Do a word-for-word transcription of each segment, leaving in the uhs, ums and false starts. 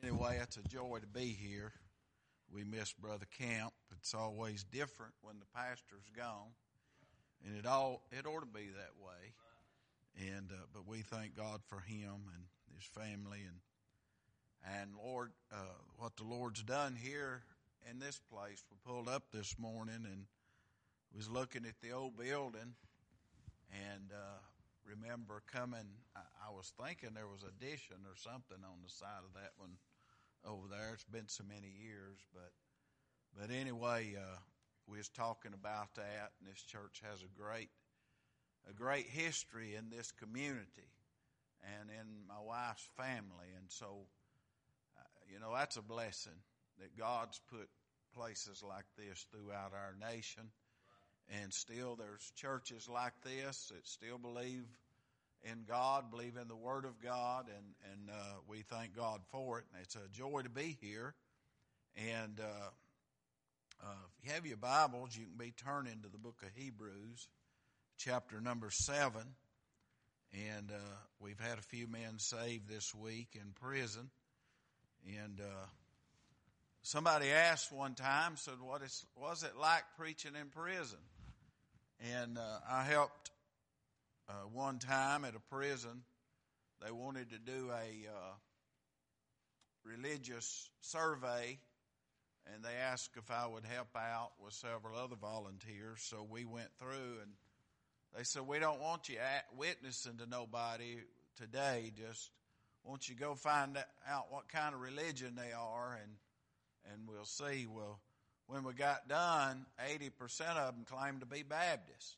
Anyway, it's a joy to be here. We miss Brother Camp. It's always different when the pastor's gone, and it all it ought to be that way. And uh, but we thank God for him and his family, and and Lord, uh, what the Lord's done here in this place. We pulled up this morning and was looking at the old building, and uh, remember coming. I, I was thinking there was an addition or something on the side of that one over there. It's been so many years, but but anyway, uh, we was talking about that, and this church has a great a great history in this community and in my wife's family, and so uh, you know that's a blessing that God's put places like this throughout our nation, and still there's churches like this that still believe in God, believe in the Word of God, and, and uh, we thank God for it. And it's a joy to be here. And uh, uh, if you have your Bibles, you can be turning to the book of Hebrews, chapter number seven. And uh, we've had a few men saved this week in prison. And uh, somebody asked one time, said, what is, was it like preaching in prison? And uh, I helped Uh, one time at a prison. They wanted to do a uh, religious survey, and they asked if I would help out with several other volunteers. So we went through, and they said, we don't want you at witnessing to nobody today. Just want you to go find out what kind of religion they are, and and we'll see. Well, when we got done, eighty percent of them claimed to be Baptist.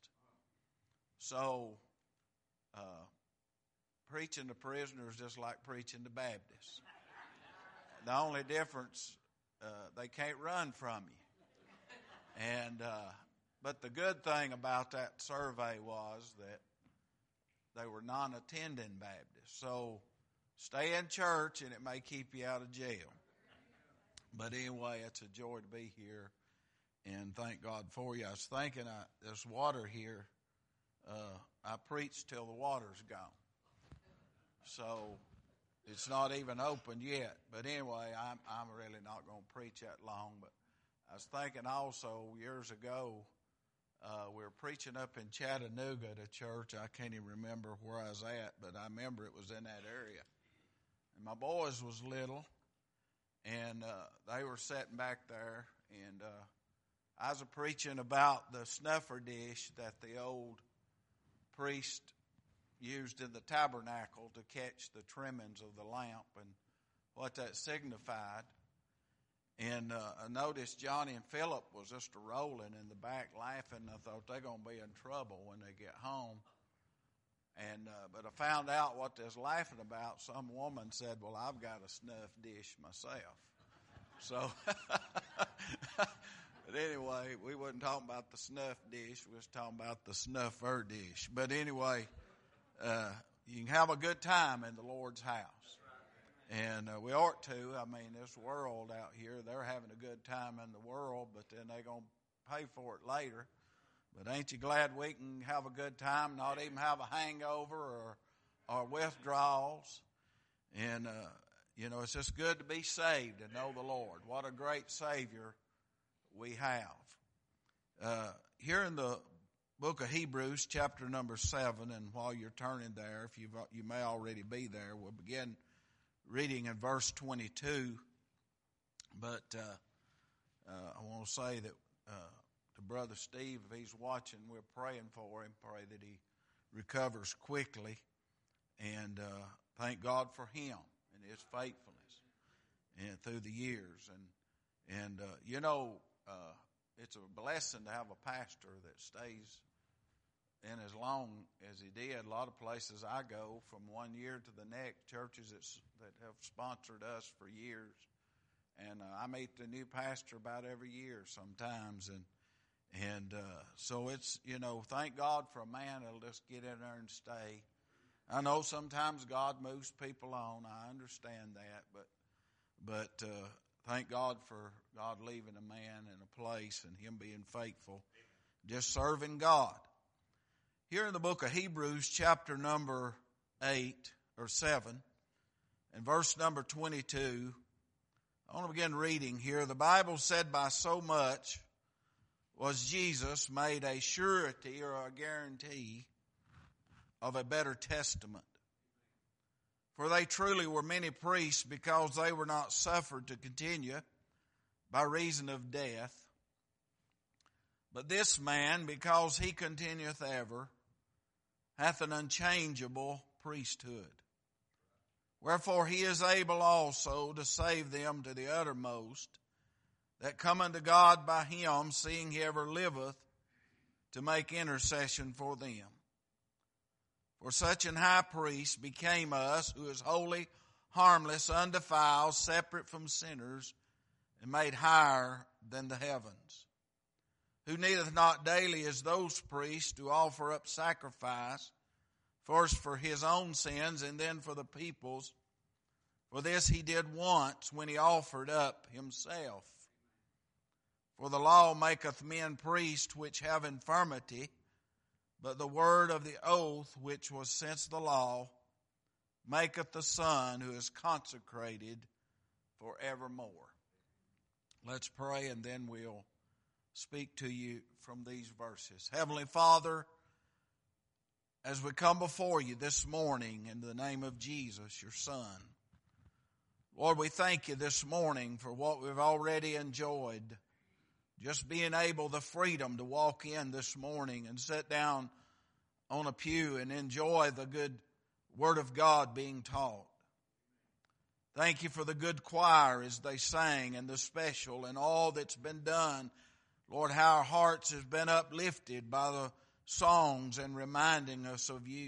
So Uh, preaching to prisoners just like preaching to Baptists. The only difference, uh, they can't run from you. And uh, but the good thing about that survey was that they were non-attending Baptists. So stay in church and it may keep you out of jail. But anyway, it's a joy to be here, and thank God for you. I was thinking, uh, there's water here. Uh, I preach till the water's gone. So it's not even open yet. But anyway, I'm, I'm really not going to preach that long. But I was thinking also years ago, uh, we were preaching up in Chattanooga at a church. I can't even remember where I was at, but I remember it was in that area. And my boys was little, and uh, they were sitting back there, and uh, I was preaching about the snuffer dish that the old priest used in the tabernacle to catch the trimmings of the lamp and what that signified. And uh, I noticed Johnny and Philip was just rolling in the back laughing. I thought they're going to be in trouble when they get home. And uh, but I found out what they was laughing about. Some woman said, well, I've got a snuff dish myself. So... But anyway, we wasn't talking about the snuff dish. We was talking about the snuffer dish. But anyway, uh, you can have a good time in the Lord's house. And uh, we ought to. I mean, this world out here, they're having a good time in the world, but then they're going to pay for it later. But ain't you glad we can have a good time, not even have a hangover or, or withdrawals? And, uh, you know, it's just good to be saved and know the Lord. What a great Savior we have. Uh, here in the book of Hebrews, chapter number seven, and while you're turning there, if you've, you may already be there, we'll begin reading in verse twenty-two. But uh, uh, I want to say that uh, to Brother Steve, if he's watching, we're praying for him. Pray that he recovers quickly, and uh, thank God for him and his faithfulness and through the years. And and uh, you know. Uh, it's a blessing to have a pastor that stays in as long as he did. A lot of places I go from one year to the next, churches that, that have sponsored us for years. And uh, I meet the new pastor about every year sometimes. And and uh, so it's, you know, thank God for a man that'll just get in there and stay. I know sometimes God moves people on. I understand that. But, but uh, thank God for God leaving a man in a place and him being faithful, just serving God. Here in the book of Hebrews, chapter number eight or seven, and verse number twenty-two, I want to begin reading here. The Bible said, by so much was Jesus made a surety or a guarantee of a better testament. For they truly were many priests, because they were not suffered to continue by reason of death. But this man, because he continueth ever, hath an unchangeable priesthood. Wherefore he is able also to save them to the uttermost that come unto God by him, seeing he ever liveth to make intercession for them. For such an high priest became us, who is holy, harmless, undefiled, separate from sinners, and made higher than the heavens, who needeth not daily as those priests to offer up sacrifice, first for his own sins and then for the people's. For this he did once, when he offered up himself. For the law maketh men priests which have infirmity, but the word of the oath, which was since the law, maketh the Son, who is consecrated for evermore. Let's pray, and then we'll speak to you from these verses. Heavenly Father, as we come before you this morning in the name of Jesus, your Son, Lord, we thank you this morning for what we've already enjoyed. Just being able, the freedom to walk in this morning and sit down on a pew and enjoy the good Word of God being taught. Thank you for the good choir as they sang, and the special and all that's been done. Lord, how our hearts have been uplifted by the songs and reminding us of you.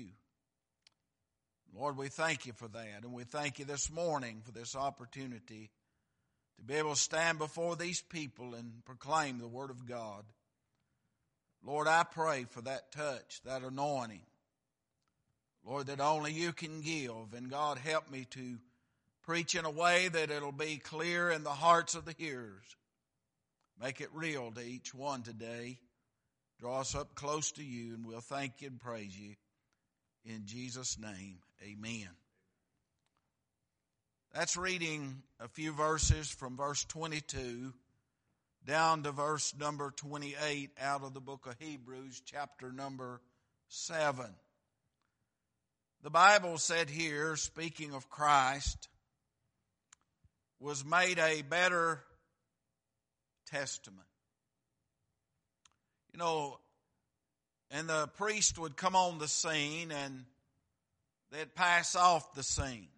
Lord, we thank you for that, and we thank you this morning for this opportunity to be able to stand before these people and proclaim the Word of God. Lord, I pray for that touch, that anointing, Lord, that only you can give. And God, help me to preach in a way that it'll be clear in the hearts of the hearers. Make it real to each one today. Draw us up close to you, and we'll thank you and praise you. In Jesus' name, amen. That's reading a few verses from verse twenty-two down to verse number twenty-eight out of the book of Hebrews, chapter number seven. The Bible said here, speaking of Christ, was made a better testament. You know, and the priest would come on the scene and they'd pass off the scene.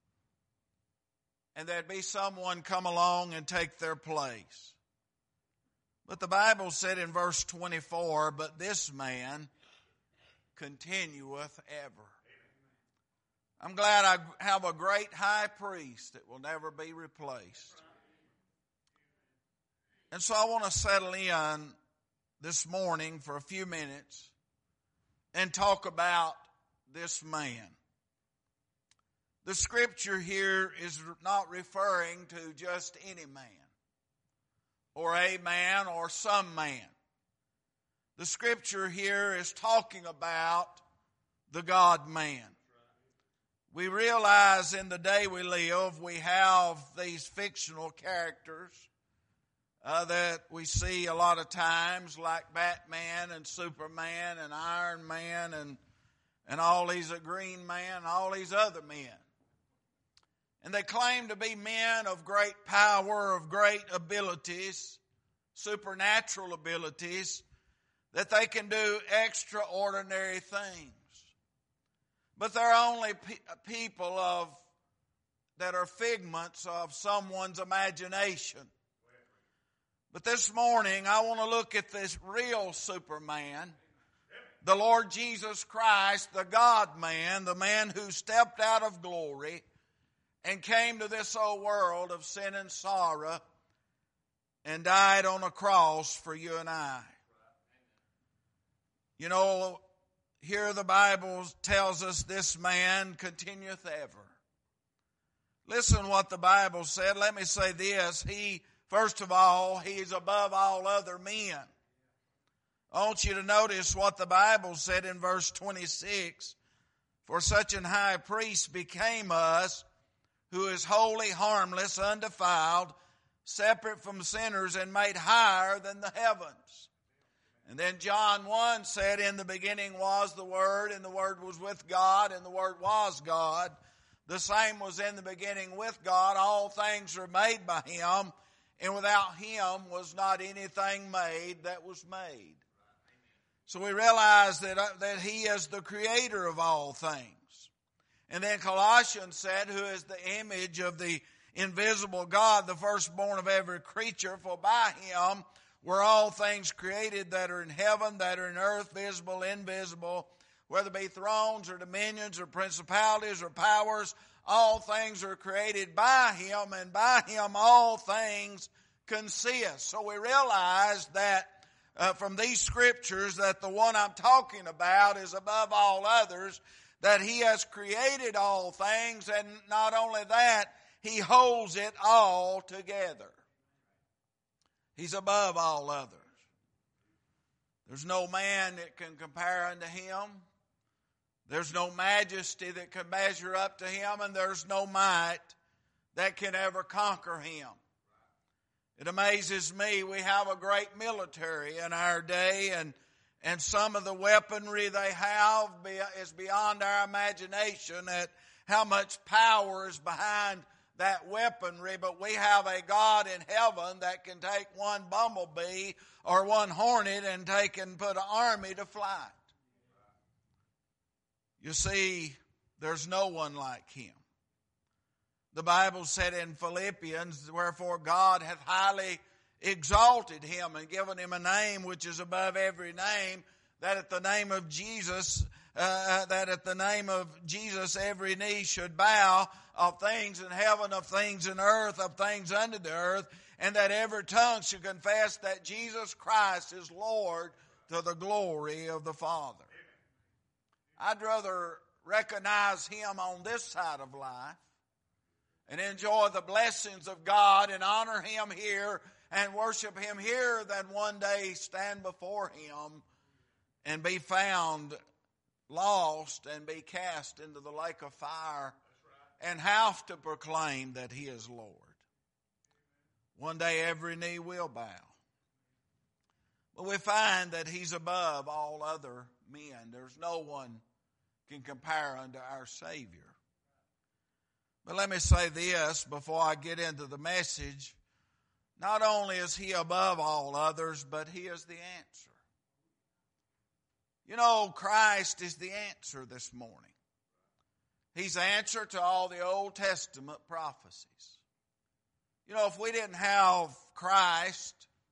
And there'd be someone come along and take their place. But the Bible said in verse twenty-four, but this man continueth ever. I'm glad I have a great high priest that will never be replaced. And so I want to settle in this morning for a few minutes and talk about this man. The scripture here is not referring to just any man or a man or some man. The scripture here is talking about the God-man. We realize in the day we live, we have these fictional characters uh, that we see a lot of times, like Batman and Superman and Iron Man and, and all these, uh, Green Man, and all these other men. And they claim to be men of great power, of great abilities, supernatural abilities, that they can do extraordinary things. But they're only pe- people of that are figments of someone's imagination. But this morning, I want to look at this real Superman, the Lord Jesus Christ, the God-man, the man who stepped out of glory and came to this old world of sin and sorrow and died on a cross for you and I. You know, here the Bible tells us this man continueth ever. Listen what the Bible said. Let me say this. He, first of all, he is above all other men. I want you to notice what the Bible said in verse twenty-six. For such an high priest became us, who is holy, harmless, undefiled, separate from sinners, and made higher than the heavens. And then John one said, in the beginning was the Word, and the Word was with God, and the Word was God. The same was in the beginning with God. All things are made by Him, and without Him was not anything made that was made. So we realize that, uh, that He is the creator of all things. And then Colossians said, who is the image of the invisible God, the firstborn of every creature, for by Him were all things created that are in heaven, that are in earth, visible, invisible, whether it be thrones or dominions or principalities or powers, all things are created by Him, and by Him all things consist. So we realize that uh, from these scriptures that the one I'm talking about is above all others, that He has created all things, and not only that, He holds it all together. He's above all others. There's no man that can compare unto Him. There's no majesty that can measure up to Him, and there's no might that can ever conquer Him. It amazes me, we have a great military in our day, and, and some of the weaponry they have is beyond our imagination at how much power is behind that weaponry, but we have a God in heaven that can take one bumblebee or one hornet and take and put an army to flight. You see, there's no one like Him. The Bible said in Philippians, wherefore God hath highly exalted Him and given Him a name which is above every name, that at the name of Jesus, uh, that at the name of Jesus every knee should bow, of things in heaven, of things in earth, of things under the earth, and that every tongue should confess that Jesus Christ is Lord, to the glory of the Father. I'd rather recognize Him on this side of life and enjoy the blessings of God and honor Him here and worship Him here than one day stand before Him and be found lost and be cast into the lake of fire and have to proclaim that He is Lord. One day every knee will bow. But we find that He's above all other men. There's no one can compare unto our Savior. But let me say this before I get into the message. Not only is He above all others, but He is the answer. You know, Christ is the answer this morning. He's the answer to all the Old Testament prophecies. You know, if we didn't have Christ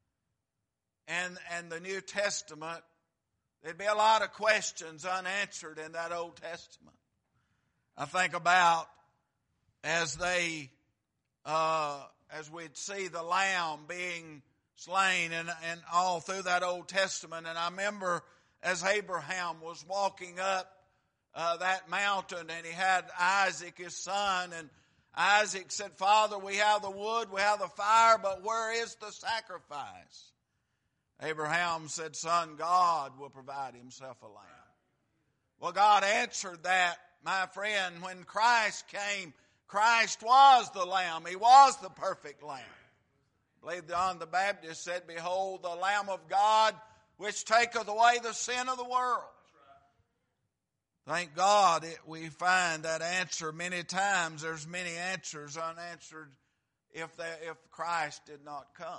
and, and the New Testament, there'd be a lot of questions unanswered in that Old Testament. I think about as they, uh, as we'd see the Lamb being slain and, and all through that Old Testament. And I remember as Abraham was walking up uh, that mountain and he had Isaac, his son, and Isaac said, Father, we have the wood, we have the fire, but where is the sacrifice? Abraham said, Son, God will provide Himself a lamb. Well, God answered that, my friend. When Christ came, Christ was the Lamb. He was the perfect Lamb. I believe John the Baptist said, Behold, the Lamb of God, which taketh away the sin of the world. Thank God it, we find that answer many times. There's many answers unanswered if, they, if Christ did not come.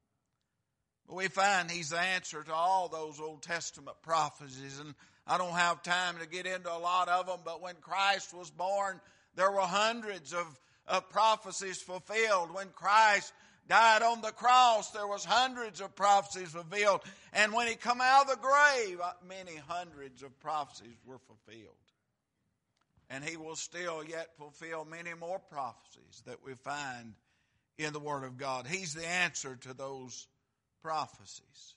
But we find He's the answer to all those Old Testament prophecies. And I don't have time to get into a lot of them, but when Christ was born, there were hundreds of, of prophecies fulfilled. When Christ died on the cross, there was hundreds of prophecies fulfilled. And when He come out of the grave, many hundreds of prophecies were fulfilled. And He will still yet fulfill many more prophecies that we find in the Word of God. He's the answer to those prophecies.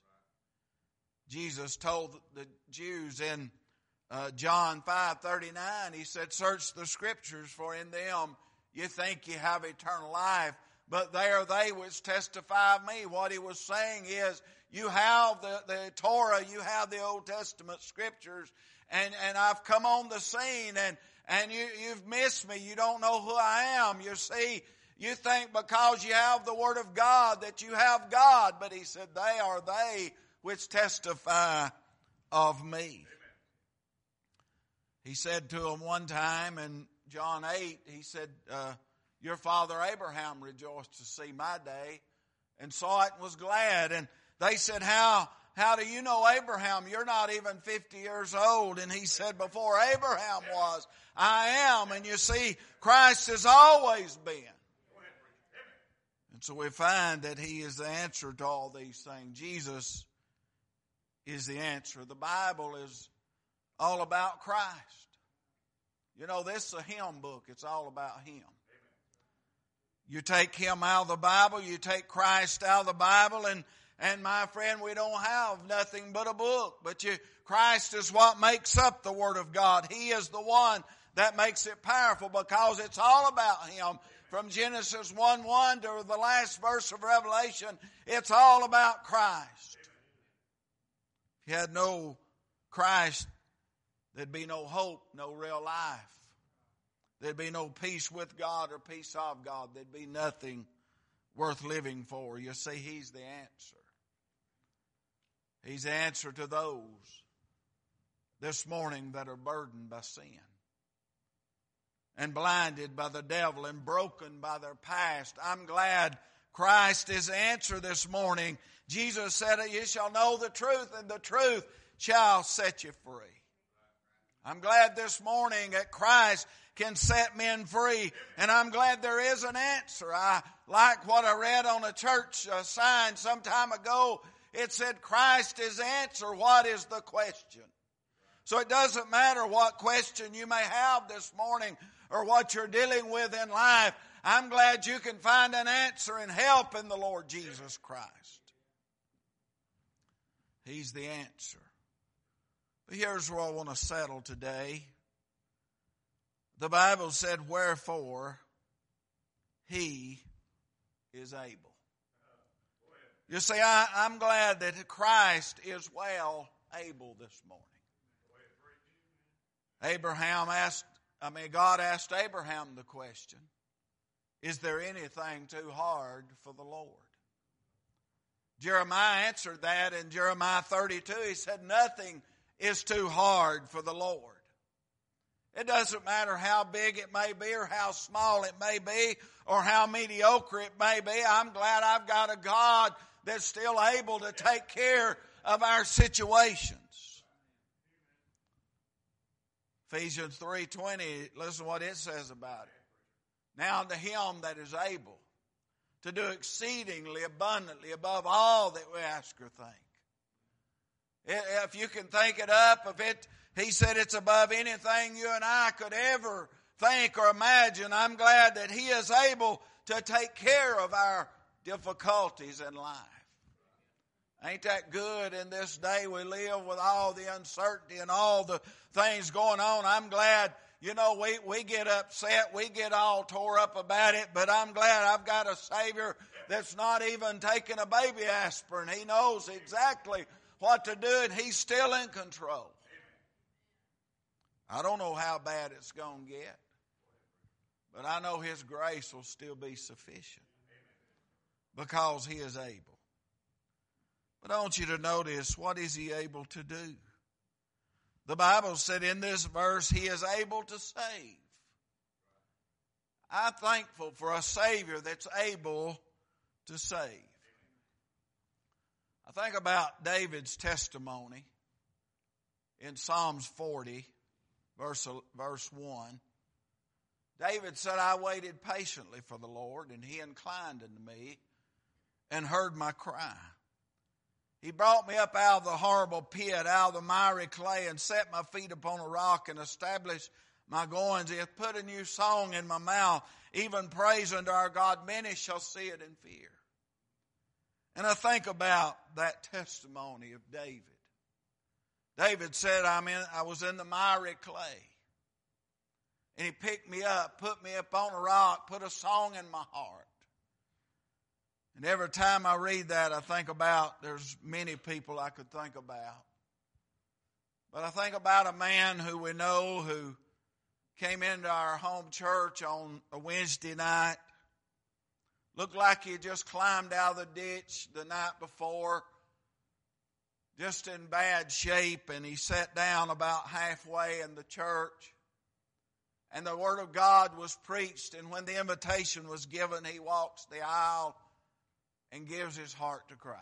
Jesus told the Jews in uh, John five thirty-nine, He said, Search the Scriptures, for in them you think you have eternal life, but they are they which testify of me. What He was saying is, you have the, the Torah, you have the Old Testament Scriptures, and, and I've come on the scene, and, and you, you've missed me. You don't know who I am. You see, you think because you have the Word of God that you have God. But he said, they are they which testify of me. Amen. He said to them one time in John eight, he said, uh, your father Abraham rejoiced to see my day and saw it and was glad. And they said, how, how do you know Abraham? You're not even fifty years old. And he said, before Abraham was, I am. And you see, Christ has always been. And so we find that he is the answer to all these things. Jesus is the answer. The Bible is all about Christ. You know, this is a hymn book. It's all about him. You take him out of the Bible, you take Christ out of the Bible, and, and my friend, we don't have nothing but a book. But you, Christ is what makes up the Word of God. He is the one that makes it powerful because it's all about him. From Genesis one one to the last verse of Revelation, it's all about Christ. If you had no Christ, there'd be no hope, no real life. There'd be no peace with God or peace of God. There'd be nothing worth living for. You see, he's the answer. He's the answer to those this morning that are burdened by sin and blinded by the devil and broken by their past. I'm glad Christ is the answer this morning. Jesus said, you shall know the truth, and the truth shall set you free. I'm glad this morning that Christ can set men free, and I'm glad there is an answer. I like what I read on a church uh, sign some time ago. It said, Christ is the answer. What is the question? So it doesn't matter what question you may have this morning or what you're dealing with in life. I'm glad you can find an answer and help in the Lord Jesus Christ. He's the answer. But here's where I want to settle today. The Bible said, wherefore he is able. You see, I, I'm glad that Christ is well able this morning. Abraham asked, I mean, God asked Abraham the question, is there anything too hard for the Lord? Jeremiah answered that in Jeremiah thirty-two. He said, nothing is too hard for the Lord. It doesn't matter how big it may be or how small it may be or how mediocre it may be. I'm glad I've got a God that's still able to take care of our situations. Ephesians three twenty, listen to what it says about it. Now unto him that is able to do exceedingly abundantly above all that we ask or think. If you can think it up, if it, he said it's above anything you and I could ever think or imagine. I'm glad that he is able to take care of our difficulties in life. Ain't that good in this day we live with all the uncertainty and all the things going on? I'm glad, you know, we, we get upset, we get all tore up about it, but I'm glad I've got a Savior that's not even taking a baby aspirin. He knows exactly what to do, and he's still in control. I don't know how bad it's going to get, but I know his grace will still be sufficient because he is able. But I want you to notice, what is he able to do? The Bible said in this verse, he is able to save. I'm thankful for a Savior that's able to save. I think about David's testimony in Psalms forty, verse, verse one. David said, I waited patiently for the Lord, and he inclined unto me and heard my cry. He brought me up out of the horrible pit, out of the miry clay, and set my feet upon a rock and established my goings. He hath put a new song in my mouth, even praise unto our God. Many shall see it and fear. And I think about that testimony of David. David said, I'm in, I was in the miry clay. And he picked me up, put me up on a rock, put a song in my heart. And every time I read that, I think about, there's many people I could think about. But I think about a man who we know who came into our home church on a Wednesday night. Looked like he had just climbed out of the ditch the night before, just in bad shape, and he sat down about halfway in the church. And the Word of God was preached, and when the invitation was given, he walks the aisle and gives his heart to Christ.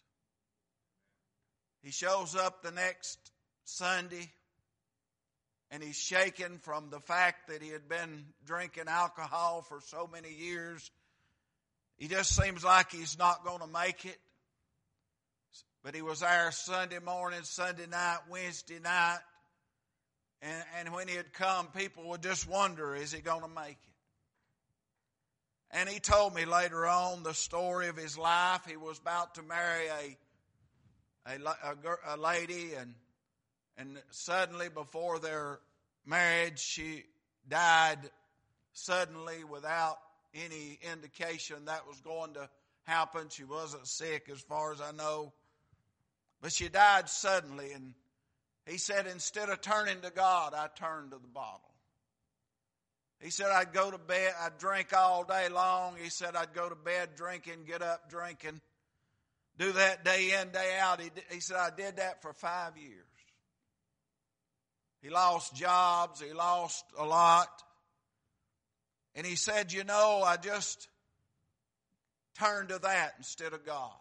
He shows up the next Sunday, and he's shaken from the fact that he had been drinking alcohol for so many years. He just seems like he's not going to make it. But he was there Sunday morning, Sunday night, Wednesday night. And, and when he had come, people would just wonder, is he going to make it? And he told me later on the story of his life. He was about to marry a, a, a, a lady, and, and suddenly before their marriage, she died suddenly without any indication that was going to happen. She wasn't sick as far as I know. But she died suddenly, and he said, instead of turning to God, I turned to the bottle. He said, I'd go to bed, I'd drink all day long. He said, I'd go to bed drinking, get up drinking, do that day in, day out. He, he said, I did that for five years. He lost jobs, he lost a lot. And he said, you know, I just turned to that instead of God.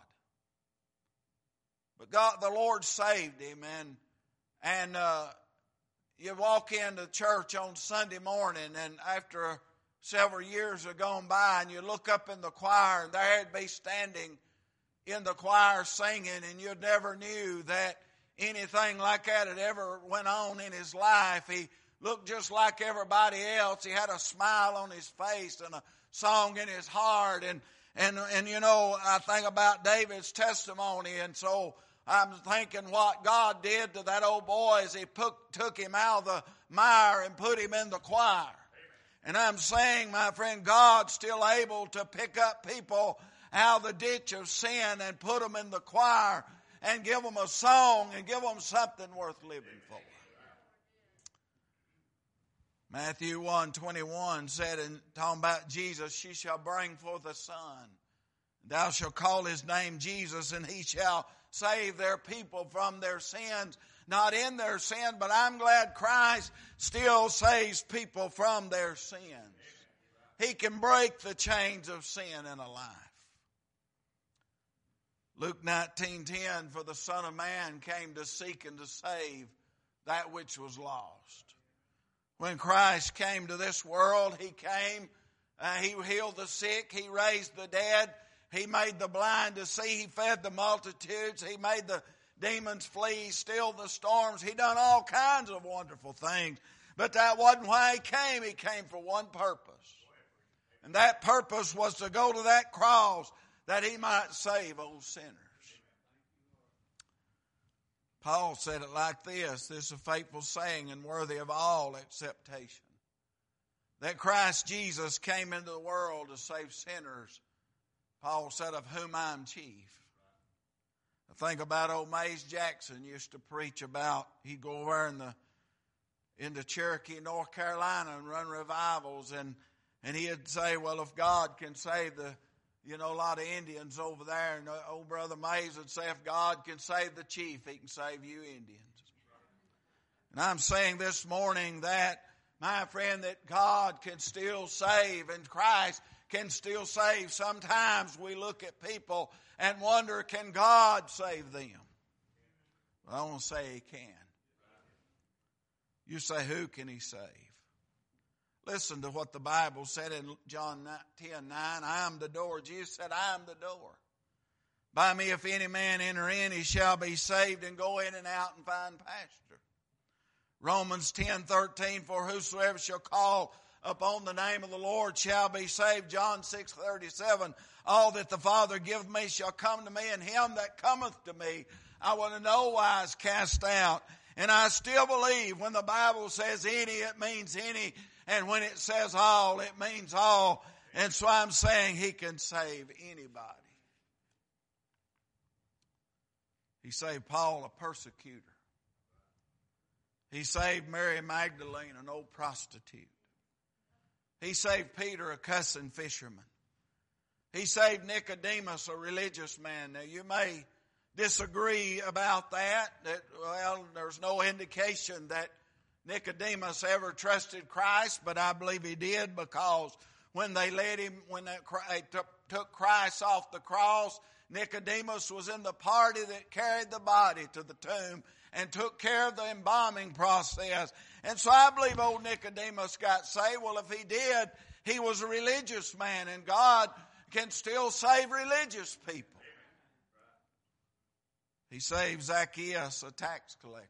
But God, the Lord saved him, and and uh, you walk into church on Sunday morning, and after several years have gone by, and you look up in the choir, and there he'd be standing in the choir singing, and you never knew that anything like that had ever went on in his life. He looked just like everybody else. He had a smile on his face and a song in his heart, and and and you know, I think about David's testimony, and so I'm thinking what God did to that old boy as he put, took him out of the mire and put him in the choir. And I'm saying, my friend, God's still able to pick up people out of the ditch of sin and put them in the choir and give them a song and give them something worth living for. Matthew one twenty-one said, in talking about Jesus, she shall bring forth a son. Thou shalt call his name Jesus, and he shall save their people from their sins. Not in their sin, but I'm glad Christ still saves people from their sins. He can break the chains of sin in a life. Luke nineteen ten, for the Son of Man came to seek and to save that which was lost. When Christ came to this world, he came, uh, he healed the sick, he raised the dead, he made the blind to see, he fed the multitudes, he made the demons flee, he stilled the storms, he done all kinds of wonderful things. But that wasn't why he came. He came for one purpose. And that purpose was to go to that cross that he might save old sinners. Paul said it like this, this is a faithful saying and worthy of all acceptation, that Christ Jesus came into the world to save sinners. Paul said, of whom I am chief. I think about old Mays Jackson used to preach about, he'd go over in the into Cherokee, North Carolina, and run revivals, and and he'd say, well, if God can save the, you know, a lot of Indians over there, and old Brother Mays would say, if God can save the chief, he can save you Indians. And I'm saying this morning that, my friend, that God can still save, and Christ can still save. Sometimes we look at people and wonder, can God save them? Well, I want to say he can. You say, who can he save? Listen to what the Bible said in John ten nine. I am the door. Jesus said, I am the door. By me, if any man enter in, he shall be saved and go in and out and find pasture. Romans ten thirteen, for whosoever shall call upon the name of the Lord shall be saved. John six thirty-seven, all that the Father giveth me shall come to me, and him that cometh to me I will in no wise cast out. And I still believe when the Bible says any, it means any. And when it says all, it means all. And so I'm saying he can save anybody. He saved Paul, a persecutor. He saved Mary Magdalene, an old prostitute. He saved Peter, a cussing fisherman. He saved Nicodemus, a religious man. Now, you may disagree about that, that, well, there's no indication that Nicodemus ever trusted Christ, but I believe he did, because when they led him, when they took Christ off the cross, Nicodemus was in the party that carried the body to the tomb and took care of the embalming process. And so I believe old Nicodemus got saved. Well, if he did, he was a religious man, and God can still save religious people. He saved Zacchaeus, a tax collector.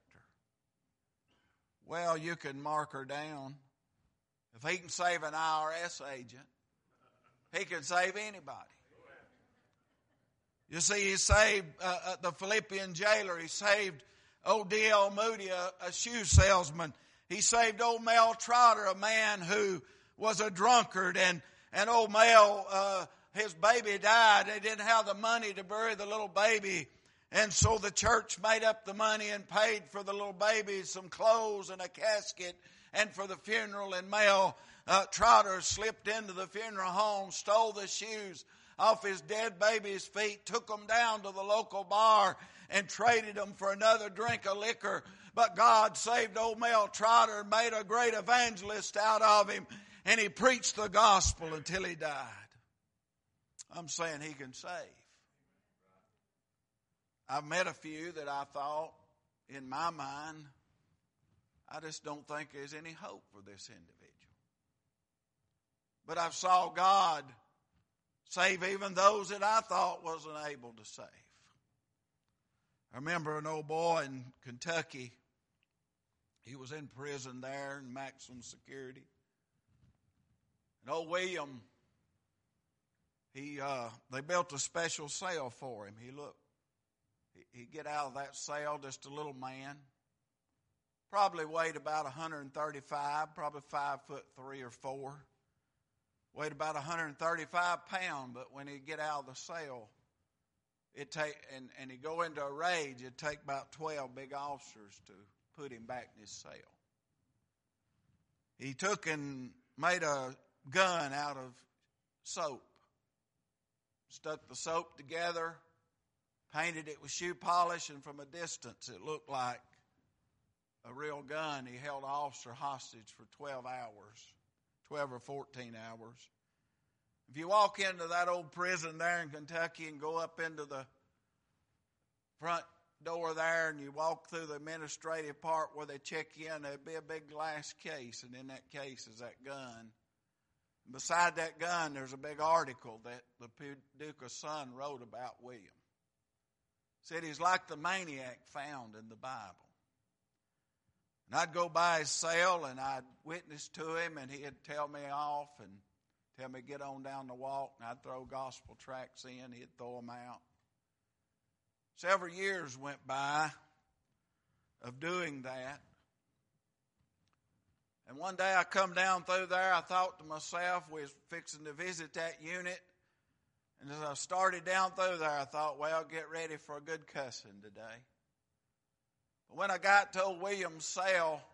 Well, you can mark her down. If he can save an I R S agent, he can save anybody. You see, he saved uh, uh, the Philippian jailer. He saved old D L Moody, a, a shoe salesman. He saved old Mel Trotter, a man who was a drunkard. And, and old Mel, uh, his baby died. They didn't have the money to bury the little baby. And so the church made up the money and paid for the little baby some clothes and a casket and for the funeral. And Mel uh, Trotter slipped into the funeral home, stole the shoes off his dead baby's feet, took them down to the local bar and traded them for another drink of liquor. But God saved old Mel Trotter and made a great evangelist out of him, and he preached the gospel until he died. I'm saying he can save. I've met a few that I thought, in my mind, I just don't think there's any hope for this individual. But I saw God save even those that I thought wasn't able to save. I remember an old boy in Kentucky. He was in prison there in maximum security. And old William, he uh, they built a special cell for him. He looked, he, he'd get out of that cell just a little man. Probably weighed about one hundred thirty-five, probably five foot three or four. Weighed about one hundred thirty-five pounds, but when he'd get out of the cell, it take and, and he'd go into a rage, it'd take about twelve big officers to put him back in his cell. He took and made a gun out of soap. Stuck the soap together, painted it with shoe polish, and from a distance it looked like a real gun. He held an officer hostage for twelve hours. twelve or fourteen hours. If you walk into that old prison there in Kentucky and go up into the front door there and you walk through the administrative part where they check you in, there'd be a big glass case, and in that case is that gun. And beside that gun, there's a big article that the Paducah Sun wrote about William. Said he's like the maniac found in the Bible. And I'd go by his cell and I'd witness to him, and he'd tell me off and tell me get on down the walk, and I'd throw gospel tracts in, he'd throw them out. Several years went by of doing that. And one day I come down through there, I thought to myself, we was fixing to visit that unit. And as I started down through there, I thought, well, get ready for a good cussing today. But when I got to old William's cell,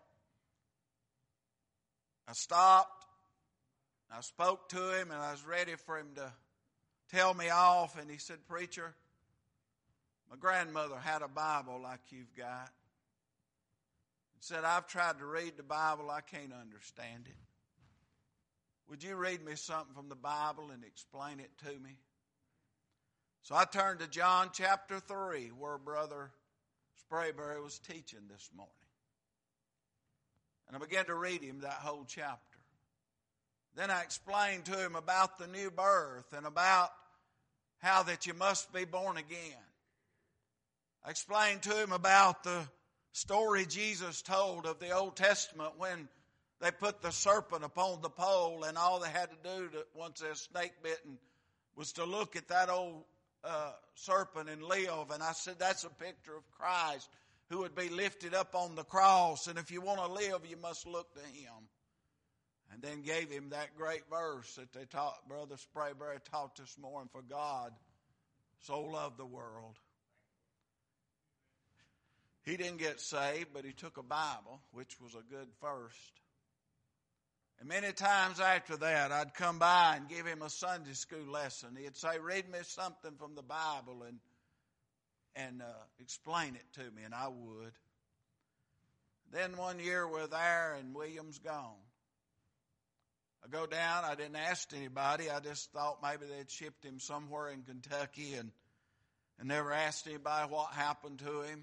I stopped. I spoke to him, and I was ready for him to tell me off. And he said, preacher, my grandmother had a Bible like you've got. He said, I've tried to read the Bible. I can't understand it. Would you read me something from the Bible and explain it to me? So I turned to John chapter three, where Brother Sprayberry was teaching this morning. And I began to read him that whole chapter. Then I explained to him about the new birth and about how that you must be born again. I explained to him about the story Jesus told of the Old Testament when they put the serpent upon the pole, and all they had to do to, once they're snake bitten was to look at that old uh, serpent and live. And I said that's a picture of Christ who would be lifted up on the cross. And if you want to live, you must look to him. And then gave him that great verse that they taught, Brother Sprayberry taught this morning, for God so loved the world. He didn't get saved, but he took a Bible, which was a good first. And many times after that, I'd come by and give him a Sunday school lesson. He'd say, read me something from the Bible and and uh, explain it to me, and I would. Then one year we're there, and William's gone. I go down. I didn't ask anybody. I just thought maybe they'd shipped him somewhere in Kentucky, and, and never asked anybody what happened to him.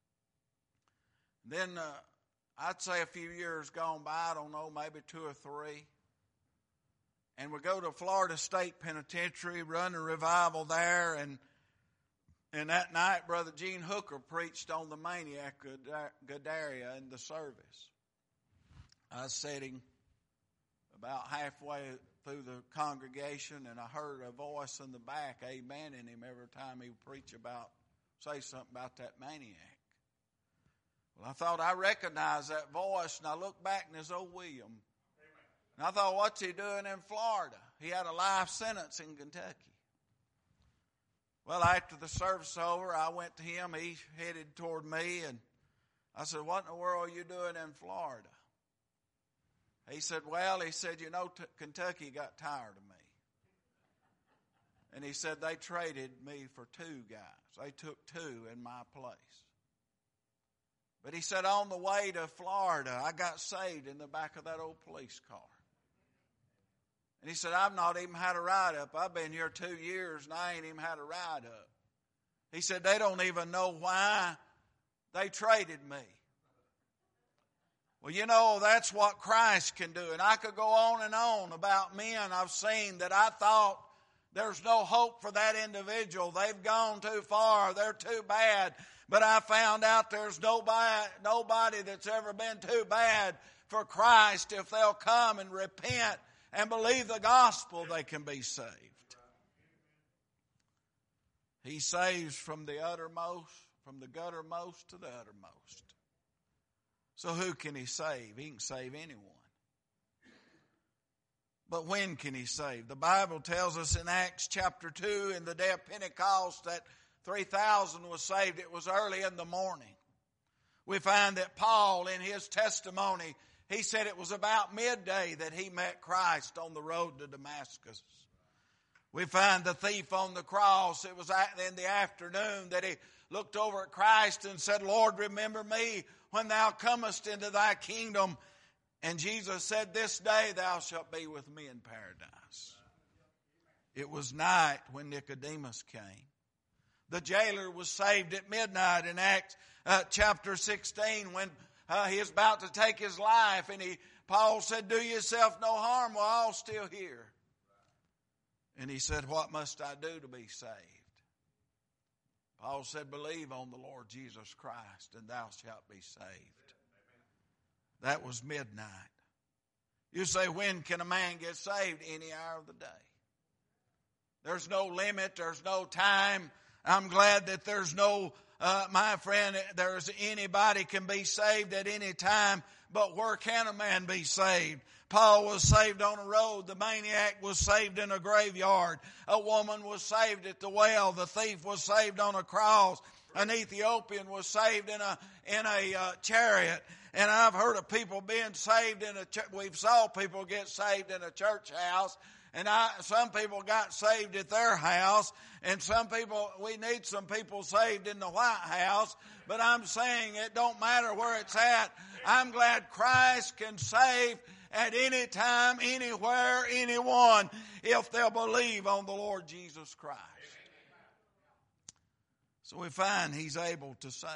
Then uh, I'd say a few years gone by, I don't know, maybe two or three. And we go to Florida State Penitentiary, run a revival there, and and that night, Brother Gene Hooker preached on the maniac Gadara in the service. I was sitting about halfway through the congregation, and I heard a voice in the back, amening him every time he would preach about, say something about that maniac. Well, I thought I recognized that voice, and I looked back, and there's old William. And I thought, what's he doing in Florida? He had a life sentence in Kentucky. Well, after the service was over, I went to him. He headed toward me, and I said, what in the world are you doing in Florida? He said, well, he said, you know, t- Kentucky got tired of me. And he said, they traded me for two guys. They took two in my place. But he said, on the way to Florida, I got saved in the back of that old police car. And he said, I've not even had a write-up. I've been here two years and I ain't even had a write-up. He said, they don't even know why they traded me. Well, you know, that's what Christ can do. And I could go on and on about men I've seen that I thought there's no hope for that individual. They've gone too far. They're too bad. But I found out there's nobody, nobody that's ever been too bad for Christ. If they'll come and repent and believe the gospel, they can be saved. He saves from the uttermost, from the guttermost to the uttermost. So who can he save? He can save anyone. But when can he save? The Bible tells us in Acts chapter two, in the day of Pentecost, that three thousand was saved. It was early in the morning. We find that Paul, in his testimony, he said it was about midday that he met Christ on the road to Damascus. We find the thief on the cross. It was in the afternoon that he looked over at Christ and said, Lord, remember me when thou comest into thy kingdom. And Jesus said, this day thou shalt be with me in paradise. It was night when Nicodemus came. The jailer was saved at midnight in Acts uh, chapter sixteen when uh, he was about to take his life. And he, Paul said, do yourself no harm while I'm still here. And he said, what must I do to be saved? Paul said, believe on the Lord Jesus Christ and thou shalt be saved. That was midnight. You say, when can a man get saved? Any hour of the day. There's no limit. There's no time. I'm glad that there's no, uh, my friend, there's anybody can be saved at any time. But where can a man be saved? Paul was saved on a road. The maniac was saved in a graveyard. A woman was saved at the well. The thief was saved on a cross. An Ethiopian was saved in a in a uh, chariot. And I've heard of people being saved in a church. We've saw people get saved in a church house. And I, some people got saved at their house. And some people, we need some people saved in the White House. But I'm saying it don't matter where it's at. I'm glad Christ can save at any time, anywhere, anyone, if they'll believe on the Lord Jesus Christ. So we find he's able to save.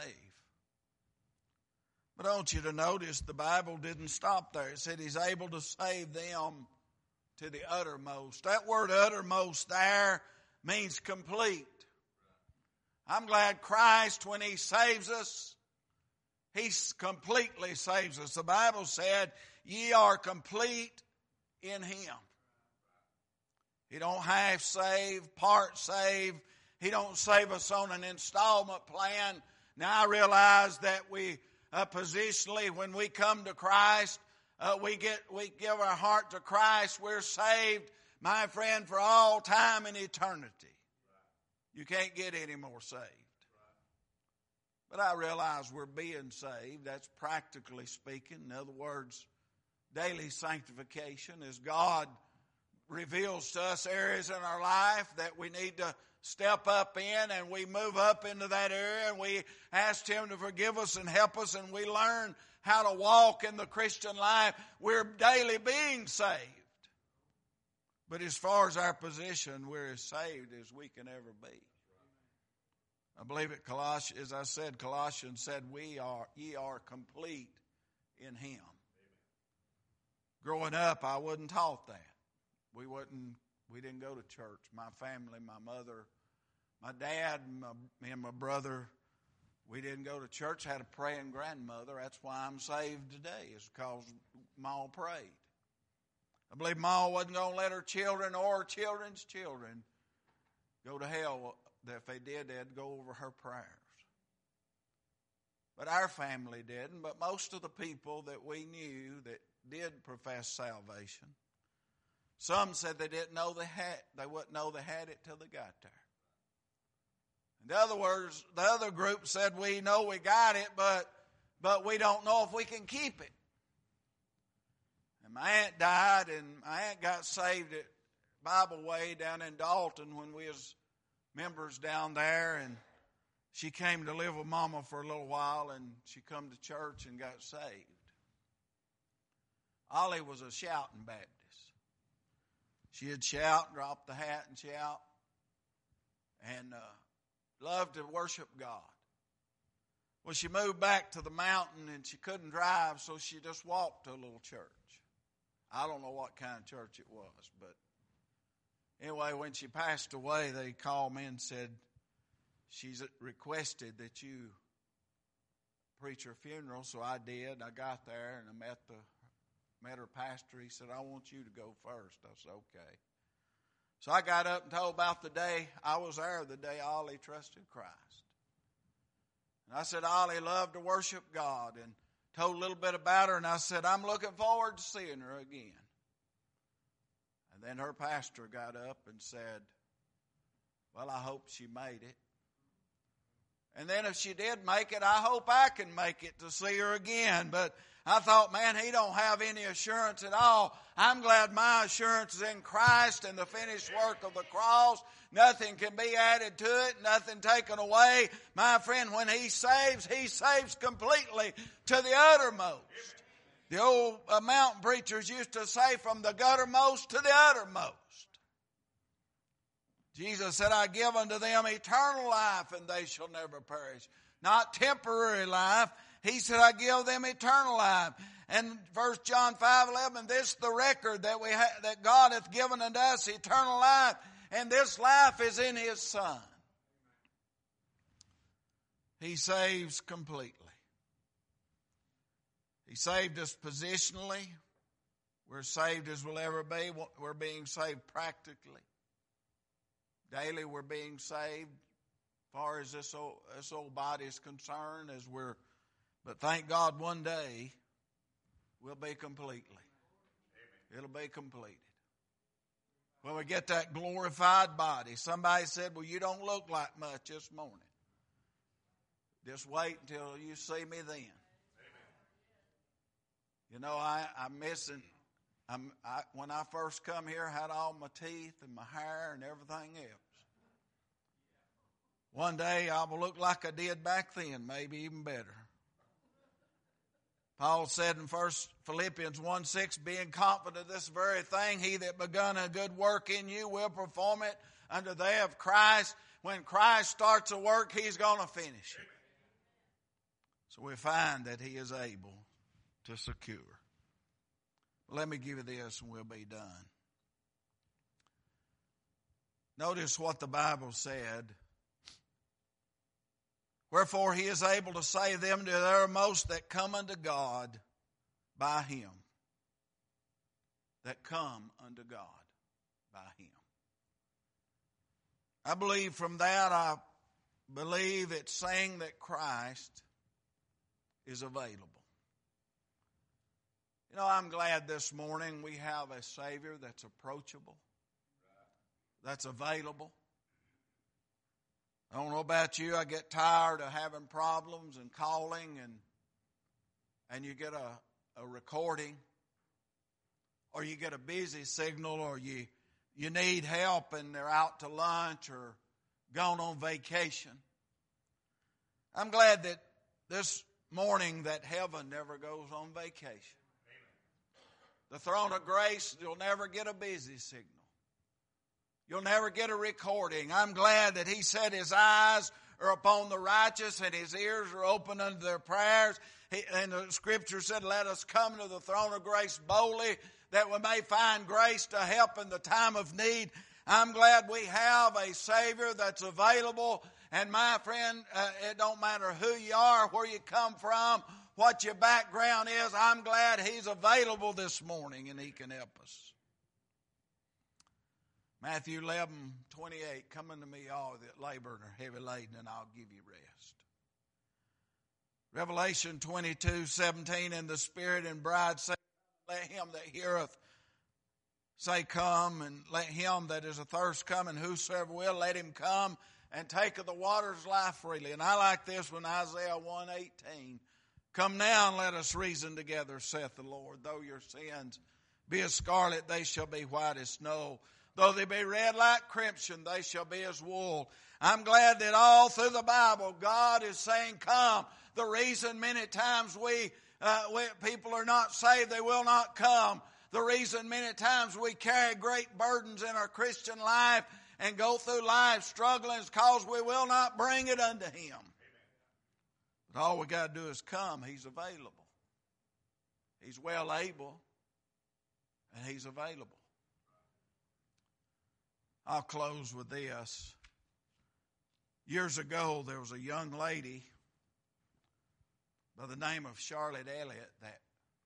But I want you to notice the Bible didn't stop there. It said he's able to save them to the uttermost. That word uttermost there means complete. I'm glad Christ, when he saves us, he completely saves us. The Bible said, ye are complete in him. He don't half save, part save. He don't save us on an installment plan. Now I realize that we uh, positionally, when we come to Christ, uh, we get we give our heart to Christ. We're saved, my friend, for all time and eternity. You can't get any more saved. But I realize we're being saved. That's practically speaking. In other words, daily sanctification is God reveals to us areas in our life that we need to step up in, and we move up into that area and we ask Him to forgive us and help us, and we learn how to walk in the Christian life. We're daily being saved. But as far as our position, we're as saved as we can ever be. I believe it Colossians, as I said, Colossians said, we are, ye are complete in Him. Growing up, I wasn't taught that. We wouldn't, we didn't go to church. My family, my mother, my dad, my, me and my brother, we didn't go to church. Had a praying grandmother. That's why I'm saved today, is because Ma prayed. I believe Ma wasn't going to let her children or her children's children go to hell. That if they did, they'd go over her prayers. But our family didn't. But most of the people that we knew that did profess salvation, some said they didn't know they had, they wouldn't know they had it till they got there. In other words, the other group said, we know we got it, but but we don't know if we can keep it. And my aunt died, and my aunt got saved at Bible Way down in Dalton when we was members down there, and she came to live with Mama for a little while, and she come to church and got saved. Ollie was a shouting Baptist. She'd shout, drop the hat and shout, and uh, loved to worship God. Well, she moved back to the mountain, and she couldn't drive, so she just walked to a little church. I don't know what kind of church it was, but anyway, when she passed away, they called me and said, she's requested that you preach her funeral, so I did. I got there, and I met the met her pastor. He said, I want you to go first. I said, okay. So I got up and told about the day I was there, the day Ollie trusted Christ. And I said, Ollie loved to worship God, and told a little bit about her, and I said, I'm looking forward to seeing her again. And then her pastor got up and said, well, I hope she made it. And then if she did make it, I hope I can make it to see her again. But I thought, man, he don't have any assurance at all. I'm glad my assurance is in Christ and the finished work of the cross. Nothing can be added to it, nothing taken away. My friend, when He saves, He saves completely to the uttermost. The old uh, mountain preachers used to say, from the guttermost to the uttermost. Jesus said, I give unto them eternal life, and they shall never perish. Not temporary life. He said, I give them eternal life. And First John five eleven, this is the record that we ha- that God hath given unto us, eternal life, and this life is in His Son. He saves completely. He saved us positionally. We're saved as we'll ever be. We're being saved practically. Daily we're being saved as far as this old, this old body is concerned. As we're, but thank God one day we'll be completely. It'll be completed. When we get that glorified body. Somebody said, well, you don't look like much this morning. Just wait until you see me then. You know, I, I'm missing, I'm, I, when I first come here, I had all my teeth and my hair and everything else. One day I will look like I did back then, maybe even better. Paul said in First Philippians one six, being confident of this very thing, he that begun a good work in you will perform it unto the day of Christ. When Christ starts a work, He's going to finish it. So we find that He is able to secure. Let me give you this and we'll be done. Notice what the Bible said. Wherefore He is able to save them to the uttermost that come unto God by Him. That come unto God by Him. I believe from that, I believe it's saying that Christ is available. You know, I'm glad this morning we have a Savior that's approachable, that's available. I don't know about you, I get tired of having problems and calling, and and you get a, a recording, or you get a busy signal, or you you need help and they're out to lunch or gone on vacation. I'm glad that this morning that heaven never goes on vacation. The throne of grace, you'll never get a busy signal. You'll never get a recording. I'm glad that He said His eyes are upon the righteous and His ears are open unto their prayers. He, and the Scripture said, let us come to the throne of grace boldly that we may find grace to help in the time of need. I'm glad we have a Savior that's available. And my friend, uh, it don't matter who you are, where you come from, what your background is. I'm glad He's available this morning and He can help us. Matthew eleven twenty-eight, come unto me all that labor and are heavy laden, and I'll give you rest. Revelation twenty-two seventeen, and the Spirit and bride say, let him that heareth say, come, and let him that is athirst come, and whosoever will, let him come and take of the waters life freely. And I like this one, Isaiah one eighteen. Come now and let us reason together, saith the Lord. Though your sins be as scarlet, they shall be white as snow. Though they be red like crimson, they shall be as wool. I'm glad that all through the Bible, God is saying, come. The reason many times we, uh, we people are not saved, they will not come. The reason many times we carry great burdens in our Christian life and go through life struggling is because we will not bring it unto Him. But all we got to do is come. He's available. He's well able, and He's available. I'll close with this. Years ago, there was a young lady by the name of Charlotte Elliott that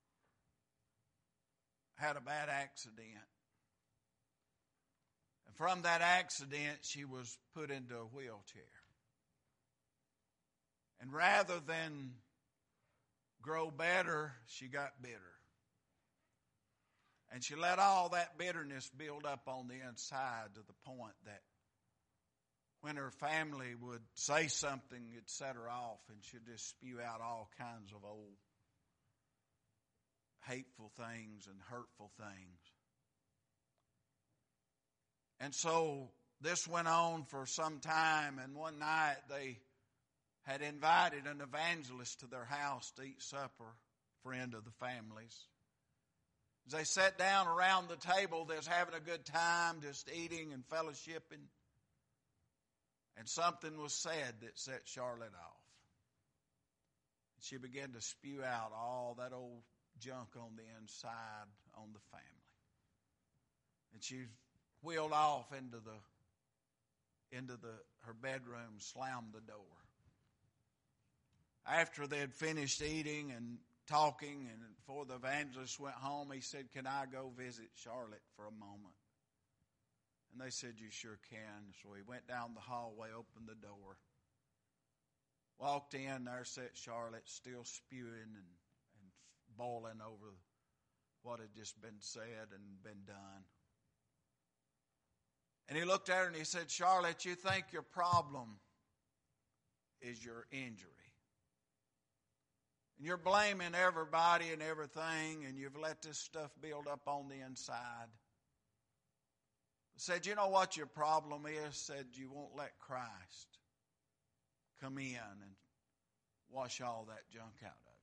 had a bad accident. And from that accident, she was put into a wheelchair. And rather than grow better, she got bitter. And she let all that bitterness build up on the inside to the point that when her family would say something, it'd set her off, and she'd just spew out all kinds of old hateful things and hurtful things. And so this went on for some time, and one night they had invited an evangelist to their house to eat supper, friend of the family's. As they sat down around the table, they was having a good time, just eating and fellowshipping. And something was said that set Charlotte off. She began to spew out all that old junk on the inside on the family. And she wheeled off into the into the her bedroom, slammed the door. After they had finished eating and talking, and before the evangelist went home, he said, can I go visit Charlotte for a moment? And they said, you sure can. So he went down the hallway, opened the door, walked in, there sat Charlotte, still spewing and, and boiling over what had just been said and been done. And he looked at her and he said, Charlotte, you think your problem is your injury. And you're blaming everybody and everything, and you've let this stuff build up on the inside. Said, you know what your problem is? Said, you won't let Christ come in and wash all that junk out of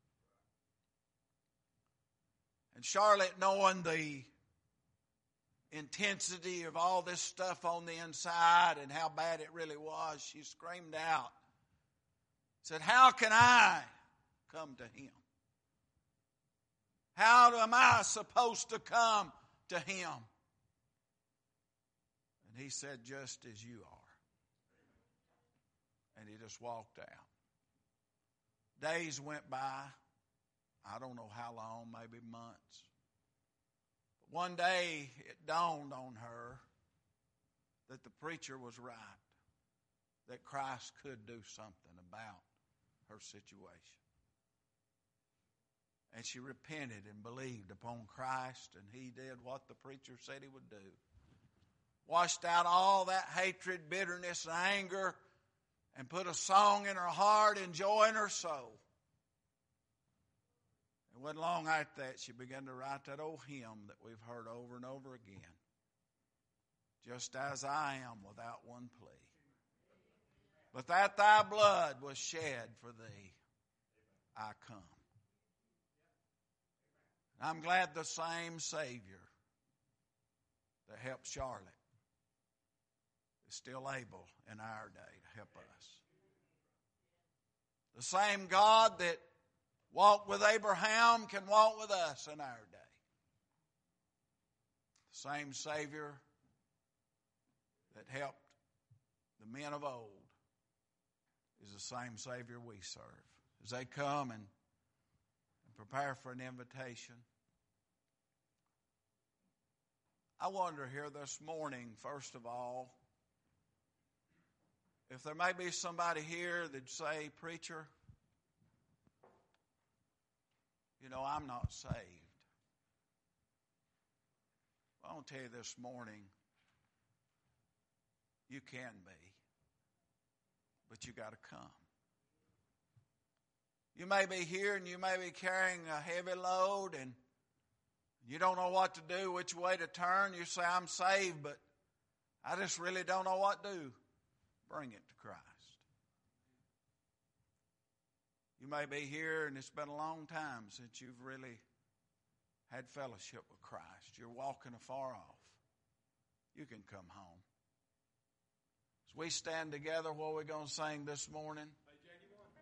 you. And Charlotte, knowing the intensity of all this stuff on the inside and how bad it really was, she screamed out, said, how can I come to Him? How am I supposed to come to Him? And He said, just as you are. And he just walked out. Days went by. I don't know how long, maybe months. But one day it dawned on her that the preacher was right, that Christ could do something about her situation. And she repented and believed upon Christ, and he did what the preacher said he would do. washed out all that hatred, bitterness, and anger, and put a song in her heart and joy in her soul. It wasn't long after that she began to write that old hymn that we've heard over and over again. Just as I am without one plea. But that thy blood was shed for thee, I come. I'm glad the same Savior that helped Charlotte is still able in our day to help us. The same God that walked with Abraham can walk with us in our day. The same Savior that helped the men of old is the same Savior we serve. As they come and, and prepare for an invitation, I wonder here this morning, first of all, if there may be somebody here that'd say, preacher, you know, I'm not saved. Well, I want to tell you this morning, you can be, but you got to come. You may be here and you may be carrying a heavy load and you don't know what to do, which way to turn. You say, I'm saved, but I just really don't know what to do. Bring it to Christ. You may be here and it's been a long time since you've really had fellowship with Christ. You're walking afar off. You can come home. As we stand together, what we're going to sing this morning,